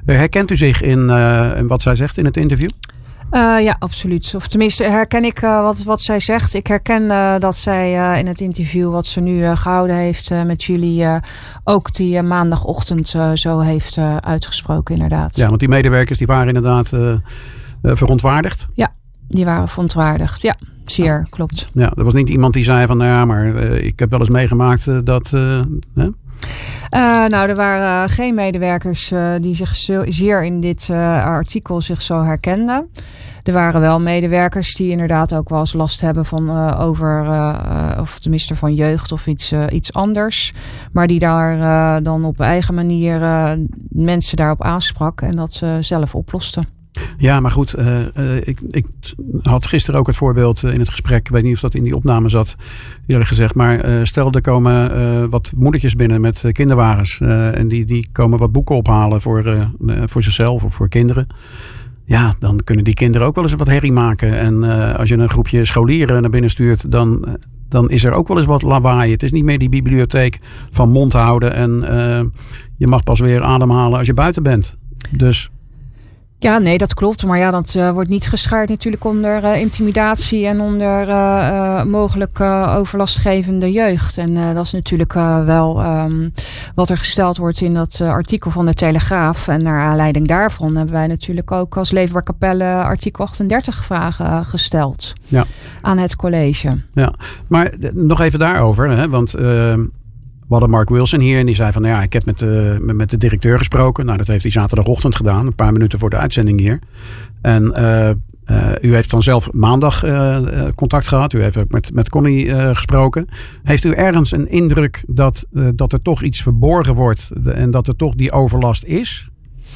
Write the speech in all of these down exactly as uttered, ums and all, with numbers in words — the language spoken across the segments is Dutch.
Herkent u zich in, uh, in wat zij zegt in het interview? Uh, ja, absoluut. Of tenminste herken ik uh, wat, wat zij zegt. Ik herken uh, dat zij uh, in het interview wat ze nu uh, gehouden heeft uh, met jullie... Uh, ook die uh, maandagochtend uh, zo heeft uh, uitgesproken inderdaad. Ja, want die medewerkers die waren inderdaad uh, uh, verontwaardigd. Ja, die waren verontwaardigd. Ja, zeer, ja. Klopt. Ja, er was niet iemand die zei van... nou ja, maar uh, ik heb wel eens meegemaakt uh, dat... Uh, hè? Uh, nou, er waren uh, geen medewerkers uh, die zich zo, zeer in dit uh, artikel zich zo herkenden. Er waren wel medewerkers die inderdaad ook wel eens last hebben van uh, over, uh, of tenminste van jeugd of iets, uh, iets anders. Maar die daar uh, dan op eigen manier uh, mensen daarop aansprak en dat ze zelf oplosten. Ja, maar goed, uh, uh, ik, ik had gisteren ook het voorbeeld uh, in het gesprek. Ik weet niet of dat in die opname zat, eerlijk gezegd. Maar uh, stel, er komen uh, wat moedertjes binnen met uh, kinderwagens. Uh, en die, die komen wat boeken ophalen voor, uh, uh, voor zichzelf of voor kinderen. Ja, dan kunnen die kinderen ook wel eens wat herrie maken. En uh, als je een groepje scholieren naar binnen stuurt, dan, uh, dan is er ook wel eens wat lawaai. Het is niet meer die bibliotheek van mond houden. En uh, je mag pas weer ademhalen als je buiten bent. Dus... Ja, nee, dat klopt. Maar ja, dat uh, wordt niet geschaard natuurlijk onder uh, intimidatie en onder uh, uh, mogelijk uh, overlastgevende jeugd. En uh, dat is natuurlijk uh, wel um, wat er gesteld wordt in dat uh, artikel van de Telegraaf. En naar aanleiding daarvan hebben wij natuurlijk ook als Leefbaar Capelle artikel achtendertig vragen uh, gesteld ja. aan het college. Ja, maar d- nog even daarover, hè, want... Uh... We hadden Mark Wilson hier en die zei van... Nou ja, ik heb met de, met de directeur gesproken. Nou, dat heeft hij zaterdagochtend gedaan. Een paar minuten voor de uitzending hier. En uh, uh, u heeft dan zelf maandag uh, contact gehad. U heeft ook met, met Connie uh, gesproken. Heeft u ergens een indruk dat, uh, dat er toch iets verborgen wordt... en dat er toch die overlast is?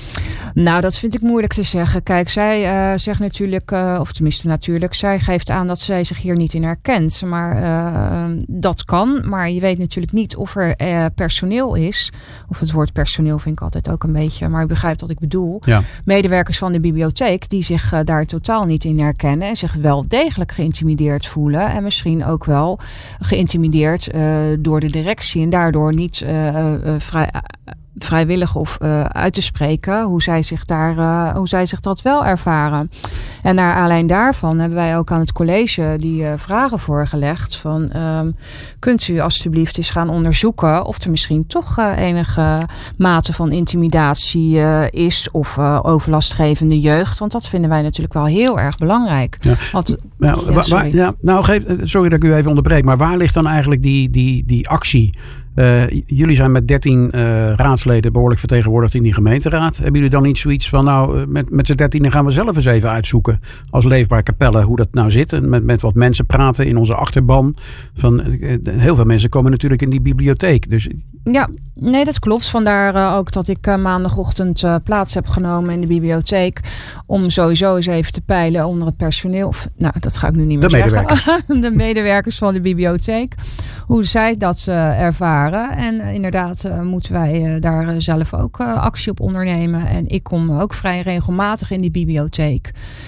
Nou, dat vind ik moeilijk te zeggen. Kijk, zij uh, zegt natuurlijk, uh, of tenminste natuurlijk, zij geeft aan dat zij zich hier niet in herkent. Maar uh, dat kan, maar je weet natuurlijk niet of er uh, personeel is. Of het woord personeel vind ik altijd ook een beetje, maar u begrijpt wat ik bedoel. Ja. Medewerkers van de bibliotheek die zich uh, daar totaal niet in herkennen en zich wel degelijk geïntimideerd voelen. En misschien ook wel geïntimideerd uh, door de directie en daardoor niet uh, uh, vrij... Uh, vrijwillig of uh, uit te spreken hoe zij zich daar, uh, hoe zij zich dat wel ervaren. En naar aanleiding daarvan hebben wij ook aan het college die uh, vragen voorgelegd van um, kunt u alstublieft eens gaan onderzoeken of er misschien toch uh, enige mate van intimidatie uh, is of uh, overlastgevende jeugd, want dat vinden wij natuurlijk wel heel erg belangrijk. Ja. Want, nou, ja, sorry. Waar, ja, nou, geef, sorry dat ik u even onderbreek, maar waar ligt dan eigenlijk die, die, die actie? Uh, jullie zijn met dertien uh, raadsleden behoorlijk vertegenwoordigd in die gemeenteraad. Hebben jullie dan niet zoiets van, nou, met, met z'n dertienen gaan we zelf eens even uitzoeken als Leefbaar Capelle hoe dat nou zit. En met, met wat mensen praten in onze achterban. Van, uh, heel veel mensen komen natuurlijk in die bibliotheek. Dus... Ja, nee, dat klopt. Vandaar uh, ook dat ik uh, maandagochtend uh, plaats heb genomen in de bibliotheek. Om sowieso eens even te peilen onder het personeel. Of, nou, dat ga ik nu niet meer de zeggen. Medewerkers. De medewerkers van de bibliotheek. Hoe zij dat uh, ervaren. En uh, inderdaad uh, moeten wij uh, daar uh, zelf ook uh, actie op ondernemen. En ik kom ook vrij regelmatig in die bibliotheek.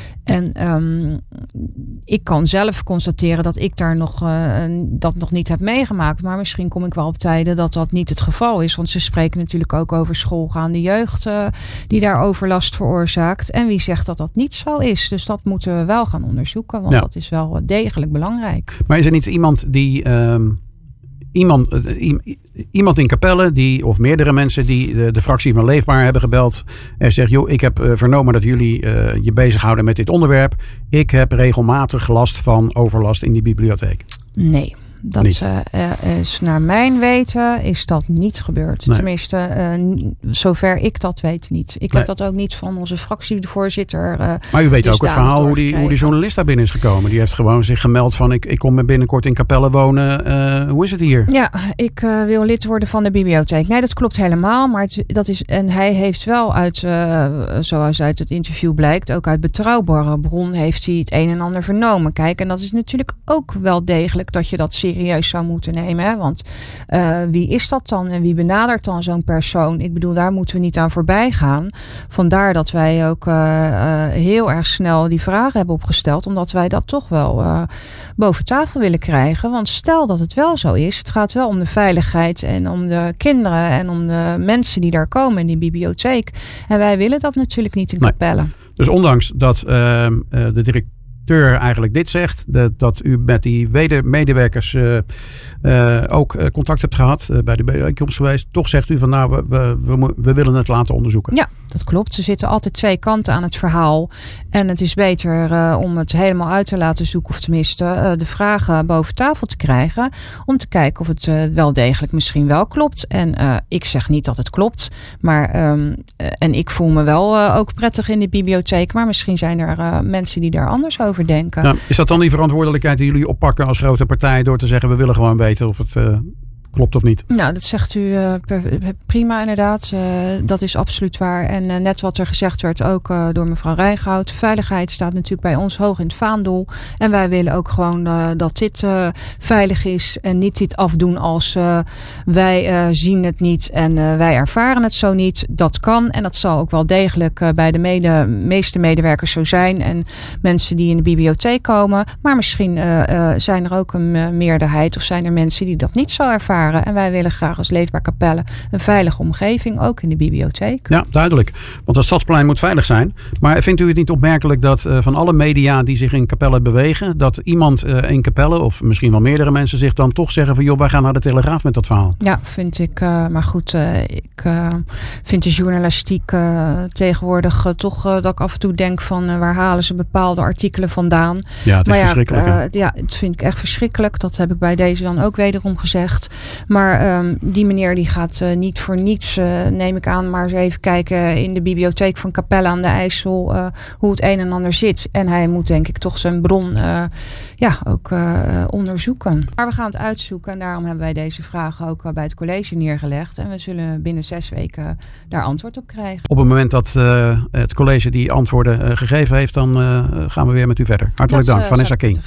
En um, ik kan zelf constateren dat ik daar nog, uh, dat nog niet heb meegemaakt. Maar misschien kom ik wel op tijden dat dat niet het geval is. Want ze spreken natuurlijk ook over schoolgaande jeugd uh, die daar overlast veroorzaakt. En wie zegt dat dat niet zo is? Dus dat moeten we wel gaan onderzoeken. Want ja. dat is wel degelijk belangrijk. Maar is er niet iemand die... Um... Iemand, iemand in Capelle, die, of meerdere mensen die de, de fractie van Leefbaar hebben gebeld. En zegt, joh, ik heb uh, vernomen dat jullie uh, je bezighouden met dit onderwerp. Ik heb regelmatig last van overlast in die bibliotheek. Nee. Dat uh, is naar mijn weten is dat niet gebeurd. Nee. Tenminste, uh, zover ik dat weet niet. Ik nee. heb dat ook niet van onze fractievoorzitter. Uh, maar u weet ook het verhaal hoe die, hoe die journalist daar binnen is gekomen. Die heeft gewoon zich gemeld van ik, ik kom binnenkort in Capelle wonen. Uh, hoe is het hier? Ja, ik uh, wil lid worden van de bibliotheek. Nee, dat klopt helemaal. Maar het, dat is, en hij heeft wel uit, uh, zoals uit het interview blijkt, ook uit betrouwbare bron heeft hij het een en ander vernomen. Kijk, en dat is natuurlijk ook wel degelijk dat je dat zeer serieus zou moeten nemen. Hè? Want uh, wie is dat dan en wie benadert dan zo'n persoon? Ik bedoel, daar moeten we niet aan voorbij gaan. Vandaar dat wij ook uh, uh, heel erg snel die vragen hebben opgesteld. Omdat wij dat toch wel uh, boven tafel willen krijgen. Want stel dat het wel zo is. Het gaat wel om de veiligheid en om de kinderen en om de mensen die daar komen in die bibliotheek. En wij willen dat natuurlijk niet in nee. Capelle. Dus ondanks dat uh, de directeur eigenlijk dit zegt, de, dat u met die medewerkers uh, uh, ook uh, contact hebt gehad, uh, bij de bijeenkomst geweest, toch zegt u van nou, we, we, we, we willen het laten onderzoeken. Ja, dat klopt. Er zitten altijd twee kanten aan het verhaal. En het is beter uh, om het helemaal uit te laten zoeken, of tenminste uh, de vragen boven tafel te krijgen, om te kijken of het uh, wel degelijk misschien wel klopt. En uh, ik zeg niet dat het klopt, maar um, uh, en ik voel me wel uh, ook prettig in de bibliotheek, maar misschien zijn er uh, mensen die daar anders over denken. Nou, is dat dan die verantwoordelijkheid die jullie oppakken als grote partij door te zeggen we willen gewoon weten of het uh, klopt of niet? Nou, dat zegt u uh, per, prima inderdaad. Uh, dat is absoluut waar. En uh, net wat er gezegd werd ook uh, door mevrouw Rijngoud. Veiligheid staat natuurlijk bij ons hoog in het vaandel. En wij willen ook gewoon uh, dat dit uh, veilig is. En niet dit afdoen als uh, wij uh, zien het niet en uh, wij ervaren het zo niet. Dat kan en dat zal ook wel degelijk uh, bij de mede, meeste medewerkers zo zijn. En mensen die in de bibliotheek komen. Maar misschien uh, uh, zijn er ook een uh, meerderheid of zijn er mensen die dat niet zo ervaren. En wij willen graag als Leefbaar Capelle een veilige omgeving, ook in de bibliotheek. Ja, duidelijk. Want het Stadsplein moet veilig zijn. Maar vindt u het niet opmerkelijk dat uh, van alle media die zich in Capelle bewegen, dat iemand uh, in Capelle, of misschien wel meerdere mensen, zich dan toch zeggen van joh, wij gaan naar de Telegraaf met dat verhaal? Ja, vind ik. Uh, maar goed, uh, ik uh, vind de journalistiek uh, tegenwoordig uh, toch uh, dat ik af en toe denk van uh, waar halen ze bepaalde artikelen vandaan? Ja, het is maar verschrikkelijk. Ja, uh, ja, het vind ik echt verschrikkelijk. Dat heb ik bij deze dan ook wederom gezegd. Maar um, die meneer die gaat uh, niet voor niets, uh, neem ik aan, maar eens even kijken in de bibliotheek van Capelle aan de IJssel uh, hoe het een en ander zit. En hij moet denk ik toch zijn bron uh, ja, ook uh, onderzoeken. Maar we gaan het uitzoeken en daarom hebben wij deze vragen ook uh, bij het college neergelegd. En we zullen binnen zes weken daar antwoord op krijgen. Op het moment dat uh, het college die antwoorden uh, gegeven heeft, dan uh, gaan we weer met u verder. Hartelijk dank, uh, Vanessa King.